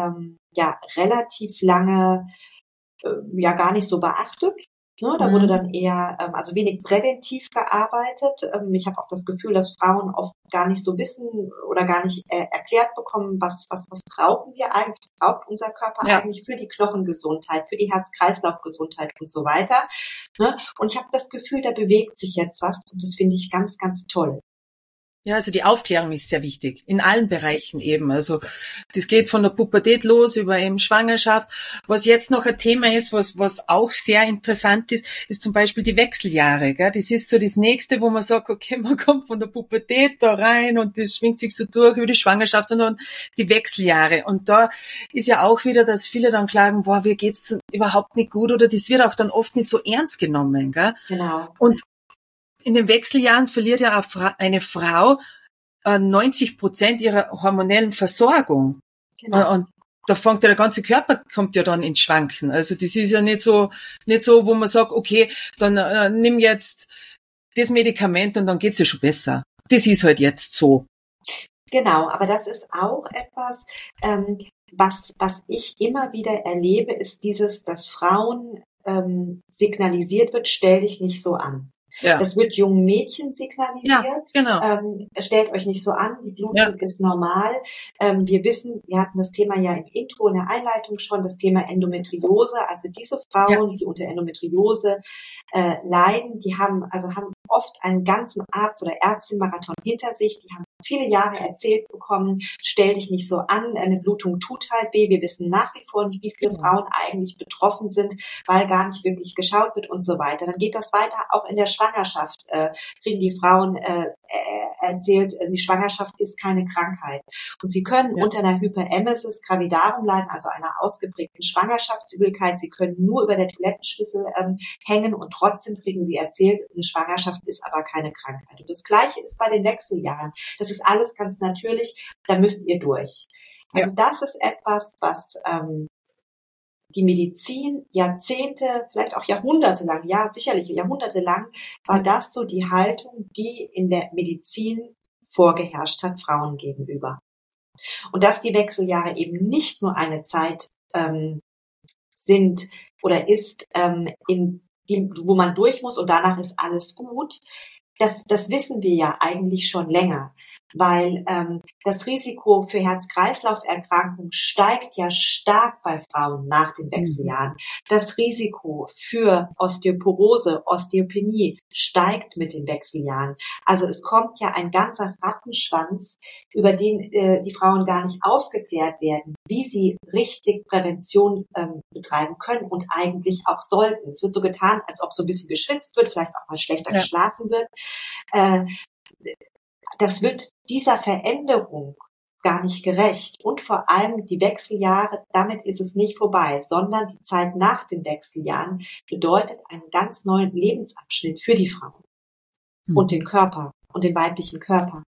relativ lange gar nicht so beachtet. Ne, da wurde dann eher, also wenig präventiv gearbeitet. Ich habe auch das Gefühl, dass Frauen oft gar nicht so wissen oder gar nicht erklärt bekommen, was brauchen wir eigentlich, was braucht unser Körper eigentlich für die Knochengesundheit, für die Herz-Kreislauf-Gesundheit und so weiter. Ne? Und ich habe das Gefühl, da bewegt sich jetzt was und das finde ich ganz, ganz toll. Ja, also die Aufklärung ist sehr wichtig, in allen Bereichen eben. Also das geht von der Pubertät los über eben Schwangerschaft. Was jetzt noch ein Thema ist, was auch sehr interessant ist zum Beispiel die Wechseljahre. Gell? Das ist so das Nächste, wo man sagt, okay, man kommt von der Pubertät da rein und das schwingt sich so durch über die Schwangerschaft und dann die Wechseljahre. Und da ist ja auch wieder, dass viele dann klagen, boah, mir geht's überhaupt nicht gut, oder das wird auch dann oft nicht so ernst genommen. Gell? Genau. Und in den Wechseljahren verliert ja eine Frau 90% ihrer hormonellen Versorgung. Genau. Und da fängt ja der ganze Körper, kommt ja dann ins Schwanken. Also das ist ja nicht so, wo man sagt, okay, dann nimm jetzt das Medikament und dann geht's dir schon besser. Das ist halt jetzt so. Genau, aber das ist auch etwas, was ich immer wieder erlebe, ist dass Frauen signalisiert wird, stell dich nicht so an. Ja. Das wird jungen Mädchen signalisiert. Ja, genau. Stellt euch nicht so an, die Blutung ist normal. Wir wissen, wir hatten das Thema ja im Intro, in der Einleitung schon, das Thema Endometriose. Also diese Frauen, die unter Endometriose leiden, die haben oft einen ganzen Arzt- oder Ärztin-Marathon hinter sich. Die haben viele Jahre erzählt bekommen, stell dich nicht so an, eine Blutung tut halt weh. Wir wissen nach wie vor nicht, wie viele Frauen eigentlich betroffen sind, weil gar nicht wirklich geschaut wird und so weiter. Dann geht das weiter, auch in der Schwangerschaft kriegen die Frauen erzählt, die Schwangerschaft ist keine Krankheit. Und sie können unter einer Hyperemesis gravidarum leiden, also einer ausgeprägten Schwangerschaftsübelkeit. Sie können nur über der Toilettenschüssel hängen und trotzdem kriegen sie erzählt, eine Schwangerschaft ist aber keine Krankheit. Und das Gleiche ist bei den Wechseljahren. Das ist alles ganz natürlich, da müsst ihr durch. Also das ist etwas, was die Medizin Jahrzehnte, vielleicht auch jahrhundertelang, ja sicherlich jahrhundertelang, war das so die Haltung, die in der Medizin vorgeherrscht hat Frauen gegenüber. Und dass die Wechseljahre eben nicht nur eine Zeit sind oder ist, wo man durch muss und danach ist alles gut, das wissen wir ja eigentlich schon länger, weil das Risiko für Herz-Kreislauf-Erkrankungen steigt ja stark bei Frauen nach den Wechseljahren. Das Risiko für Osteoporose, Osteopenie steigt mit den Wechseljahren. Also es kommt ja ein ganzer Rattenschwanz, über den die Frauen gar nicht aufgeklärt werden, wie sie richtig Prävention betreiben können und eigentlich auch sollten. Es wird so getan, als ob so ein bisschen geschwitzt wird, vielleicht auch mal schlechter geschlafen wird. Das wird dieser Veränderung gar nicht gerecht. Und vor allem die Wechseljahre, damit ist es nicht vorbei, sondern die Zeit nach den Wechseljahren bedeutet einen ganz neuen Lebensabschnitt für die Frauen und den Körper und den weiblichen Körper.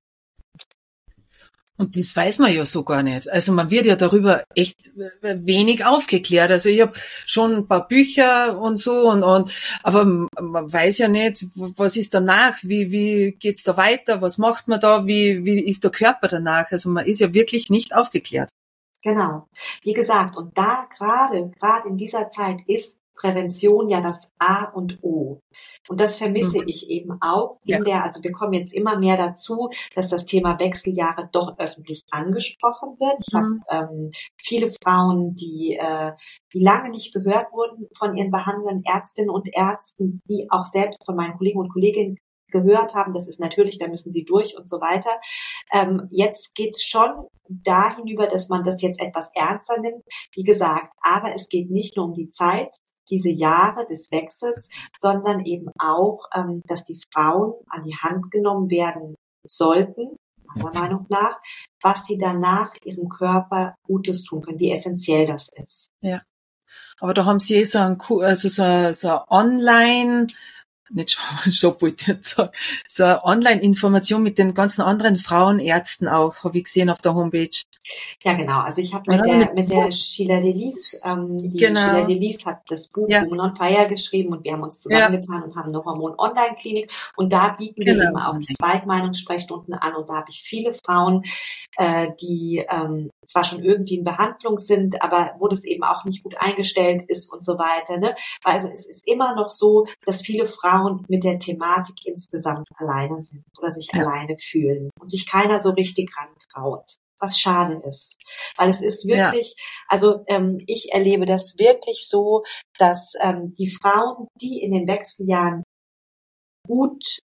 Und das weiß man ja so gar nicht. Also man wird ja darüber echt wenig aufgeklärt. Also ich habe schon ein paar Bücher und so, aber man weiß ja nicht, was ist danach, wie geht's da weiter, was macht man da, wie ist der Körper danach. Also man ist ja wirklich nicht aufgeklärt. Genau. Wie gesagt, und da gerade in dieser Zeit ist Prävention ja das A und O. Und das vermisse ich eben auch also wir kommen jetzt immer mehr dazu, dass das Thema Wechseljahre doch öffentlich angesprochen wird. Ich habe viele Frauen, die lange nicht gehört wurden von ihren behandelnden Ärztinnen und Ärzten, die auch selbst von meinen Kollegen und Kolleginnen gehört haben, das ist natürlich, da müssen sie durch und so weiter. Jetzt geht's schon dahin über, dass man das jetzt etwas ernster nimmt. Wie gesagt, aber es geht nicht nur um die Zeit, diese Jahre des Wechsels, sondern eben auch, dass die Frauen an die Hand genommen werden sollten, meiner Meinung nach, was sie danach ihrem Körper Gutes tun können, wie essentiell das ist. Ja. Aber da haben sie so ein Online, nicht Shop, wollte ich jetzt sagen, so eine Online-Information mit den ganzen anderen Frauenärzten auch, habe ich gesehen auf der Homepage. Ja, genau. Also ich habe mit der Sheila Delis, Sheila Delis hat das Buch Women on Fire geschrieben und wir haben uns zusammengetan und haben eine Hormon-Online-Klinik und da bieten wir eben auch Zweitmeinungssprechstunden an und da habe ich viele Frauen, die zwar schon irgendwie in Behandlung sind, aber wo das eben auch nicht gut eingestellt ist und so weiter. Ne? Also es ist immer noch so, dass viele Frauen mit der Thematik insgesamt alleine sind oder sich alleine fühlen und sich keiner so richtig rantraut. Was schade ist, weil es ist wirklich, also ich erlebe das wirklich so, dass die Frauen, die in den Wechseljahren gut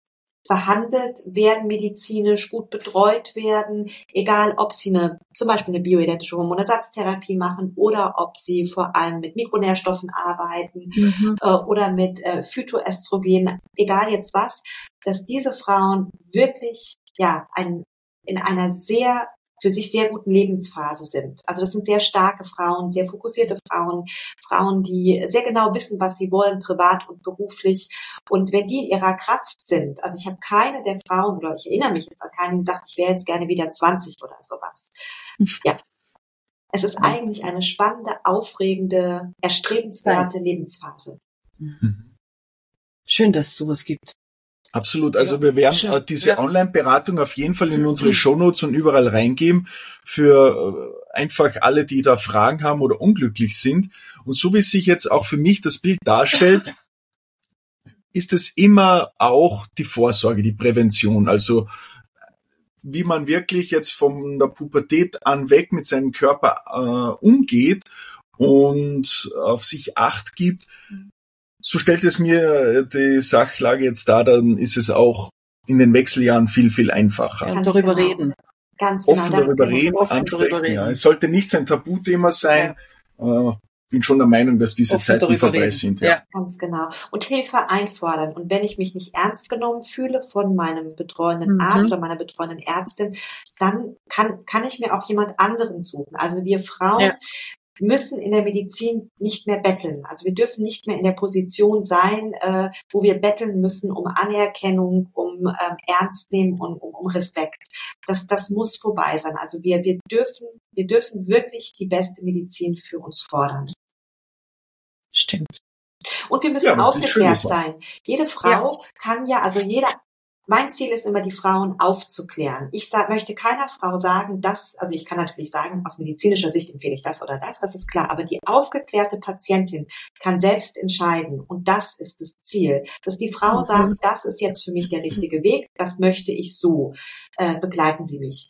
behandelt werden, medizinisch gut betreut werden, egal ob sie zum Beispiel eine bioidentische Hormonersatztherapie machen oder ob sie vor allem mit Mikronährstoffen arbeiten oder mit Phytoöstrogenen, egal jetzt was, dass diese Frauen wirklich in einer für sich sehr guten Lebensphase sind. Also das sind sehr starke Frauen, sehr fokussierte Frauen, die sehr genau wissen, was sie wollen, privat und beruflich. Und wenn die in ihrer Kraft sind, also ich habe keine der Frauen, oder ich erinnere mich jetzt an keine, die sagt, ich wäre jetzt gerne wieder 20 oder sowas. Ja. Es ist eigentlich eine spannende, aufregende, erstrebenswerte Lebensphase. Schön, dass es sowas gibt. Absolut. Also wir werden diese Online-Beratung auf jeden Fall in unsere Shownotes und überall reingeben für einfach alle, die da Fragen haben oder unglücklich sind. Und so wie sich jetzt auch für mich das Bild darstellt, ist es immer auch die Vorsorge, die Prävention. Also wie man wirklich jetzt von der Pubertät an weg mit seinem Körper umgeht und auf sich Acht gibt. So stellt es mir die Sachlage jetzt dar, dann ist es auch in den Wechseljahren viel, viel einfacher. Und darüber reden. Ganz genau. Offen darüber reden, ansprechen. Ja. Es sollte nicht ein Tabuthema sein. Bin schon der Meinung, dass diese Zeiten vorbei sind. Ja. Ganz genau. Und Hilfe einfordern. Und wenn ich mich nicht ernst genommen fühle von meinem betreuenden Arzt oder meiner betreuenden Ärztin, dann kann ich mir auch jemand anderen suchen. Also wir Frauen müssen in der Medizin nicht mehr betteln. Also wir dürfen nicht mehr in der Position sein, wo wir betteln müssen um Anerkennung, um Ernst nehmen und um Respekt. Das muss vorbei sein. Also wir dürfen wirklich die beste Medizin für uns fordern. Stimmt. Und wir müssen aufgeklärt sein. Jede Frau kann mein Ziel ist immer, die Frauen aufzuklären. Ich möchte keiner Frau sagen, also ich kann natürlich sagen, aus medizinischer Sicht empfehle ich das oder das ist klar, aber die aufgeklärte Patientin kann selbst entscheiden und das ist das Ziel, dass die Frau sagt, das ist jetzt für mich der richtige Weg, das möchte ich so, begleiten Sie mich.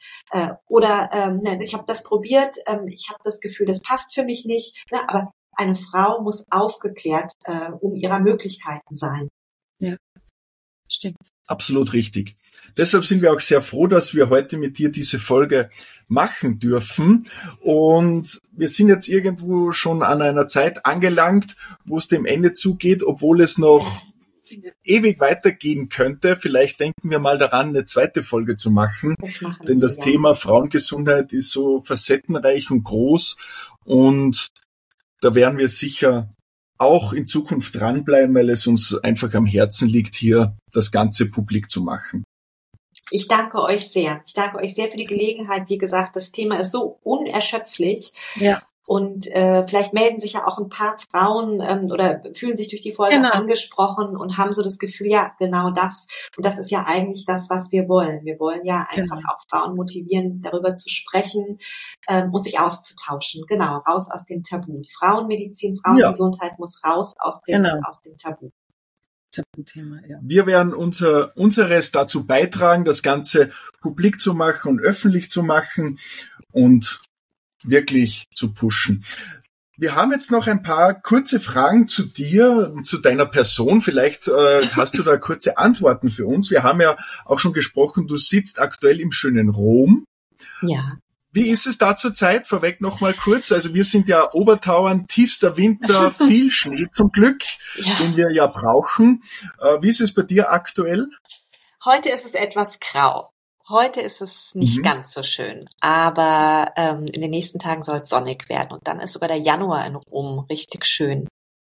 Ich habe das probiert, ich habe das Gefühl, das passt für mich nicht, aber eine Frau muss aufgeklärt um ihrer Möglichkeiten sein. Ja. Stimmt. Absolut richtig. Deshalb sind wir auch sehr froh, dass wir heute mit dir diese Folge machen dürfen. Und wir sind jetzt irgendwo schon an einer Zeit angelangt, wo es dem Ende zugeht, obwohl es noch ewig weitergehen könnte. Vielleicht denken wir mal daran, eine zweite Folge zu machen. Denn das Thema Frauengesundheit ist so facettenreich und groß. Und da werden wir sicher auch in Zukunft dranbleiben, weil es uns einfach am Herzen liegt, hier das Ganze publik zu machen. Ich danke euch sehr. Ich danke euch sehr für die Gelegenheit. Wie gesagt, das Thema ist so unerschöpflich. Ja. Und vielleicht melden sich ja auch ein paar Frauen oder fühlen sich durch die Folge angesprochen und haben so das Gefühl, ja, genau das. Und das ist ja eigentlich das, was wir wollen. Wir wollen ja einfach auch Frauen motivieren, darüber zu sprechen und sich auszutauschen. Genau, raus aus dem Tabu. Die Frauenmedizin, Frauengesundheit muss raus aus dem Tabu. Thema, ja. Wir werden unseres dazu beitragen, das Ganze publik zu machen und öffentlich zu machen und wirklich zu pushen. Wir haben jetzt noch ein paar kurze Fragen zu dir, zu deiner Person. Vielleicht hast du da kurze Antworten für uns. Wir haben ja auch schon gesprochen, du sitzt aktuell im schönen Rom. Ja. Wie ist es da zur Zeit? Vorweg noch mal kurz. Also wir sind ja Obertauern, tiefster Winter, viel Schnee zum Glück, den wir ja brauchen. Wie ist es bei dir aktuell? Heute ist es etwas grau. Heute ist es nicht ganz so schön, aber in den nächsten Tagen soll es sonnig werden und dann ist sogar der Januar in Rom richtig schön.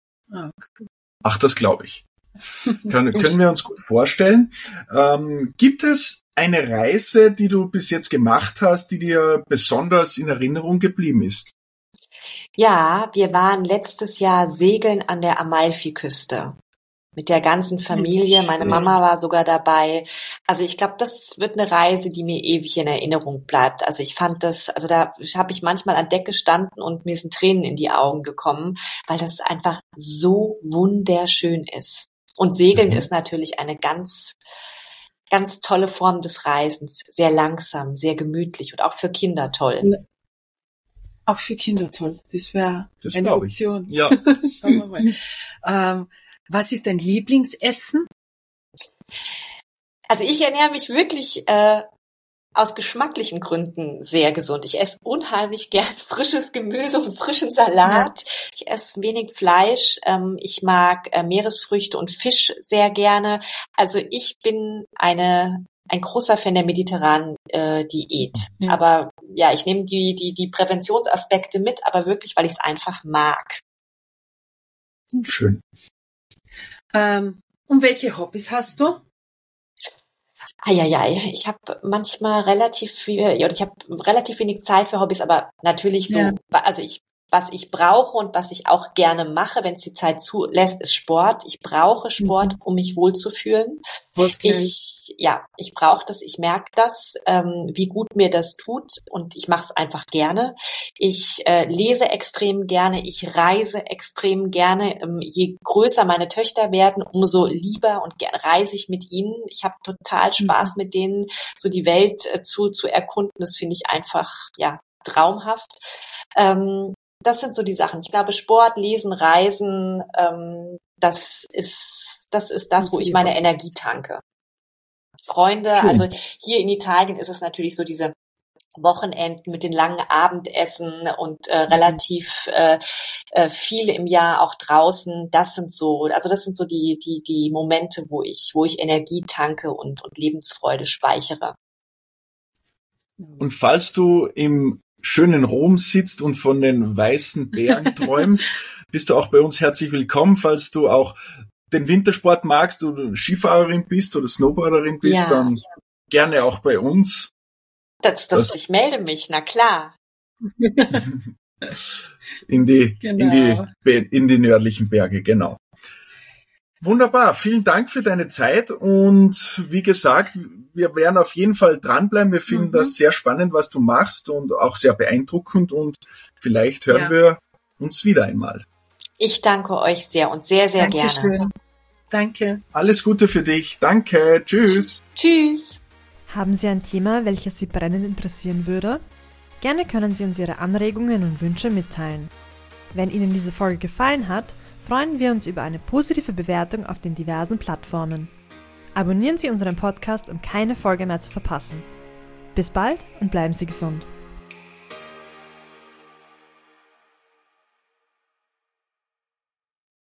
Ach, das glaube ich. Können wir uns gut vorstellen. Gibt es eine Reise, die du bis jetzt gemacht hast, die dir besonders in Erinnerung geblieben ist? Ja, wir waren letztes Jahr segeln an der Amalfiküste. Mit der ganzen Familie. Meine Mama war sogar dabei. Also ich glaube, das wird eine Reise, die mir ewig in Erinnerung bleibt. Also ich fand das, also da habe ich manchmal an Deck gestanden und mir sind Tränen in die Augen gekommen, weil das einfach so wunderschön ist. Und Segeln ist natürlich eine ganz, ganz tolle Form des Reisens. Sehr langsam, sehr gemütlich und auch für Kinder toll. Auch für Kinder toll. Das wäre eine Option. Ja. Schauen wir mal. Was ist dein Lieblingsessen? Also ich ernähre mich wirklich aus geschmacklichen Gründen sehr gesund. Ich esse unheimlich gern frisches Gemüse und frischen Salat. Ja. Ich esse wenig Fleisch. Ich mag Meeresfrüchte und Fisch sehr gerne. Also ich bin ein großer Fan der mediterranen Diät. Ja. Aber ja, ich nehme die Präventionsaspekte mit, aber wirklich, weil ich es einfach mag. Schön. Und welche Hobbys hast du? Ich habe manchmal relativ wenig Zeit für Hobbys, aber natürlich so, also was ich brauche und was ich auch gerne mache, wenn es die Zeit zulässt, ist Sport. Ich brauche Sport, um mich wohlzufühlen. Ich brauche das, ich merke das, wie gut mir das tut und ich mache es einfach gerne. Ich lese extrem gerne, ich reise extrem gerne. Je größer meine Töchter werden, umso lieber und gern reise ich mit ihnen. Ich habe total Spaß mit denen, so die Welt zu erkunden. Das finde ich einfach traumhaft. Das sind so die Sachen. Ich glaube, Sport, Lesen, Reisen, das ist das, wo ich meine Energie tanke. Freunde, also hier in Italien ist es natürlich so diese Wochenenden mit den langen Abendessen und relativ viele im Jahr auch draußen. Das sind so die Momente, wo ich Energie tanke und Lebensfreude speichere. Und falls du im schönen Rom sitzt und von den weißen Bergen träumst, bist du auch bei uns herzlich willkommen. Falls du auch den Wintersport magst oder Skifahrerin bist oder Snowboarderin bist, dann gerne auch bei uns. Ich melde mich, na klar. in die nördlichen Berge, genau. Wunderbar, vielen Dank für deine Zeit und wie gesagt, wir werden auf jeden Fall dranbleiben. Wir finden das sehr spannend, was du machst und auch sehr beeindruckend und vielleicht hören wir uns wieder einmal. Ich danke euch sehr und sehr, sehr Dankeschön. Gerne. Danke. Alles Gute für dich. Danke. Tschüss. Tschüss. Haben Sie ein Thema, welches Sie brennend interessieren würde? Gerne können Sie uns Ihre Anregungen und Wünsche mitteilen. Wenn Ihnen diese Folge gefallen hat, freuen wir uns über eine positive Bewertung auf den diversen Plattformen. Abonnieren Sie unseren Podcast, um keine Folge mehr zu verpassen. Bis bald und bleiben Sie gesund.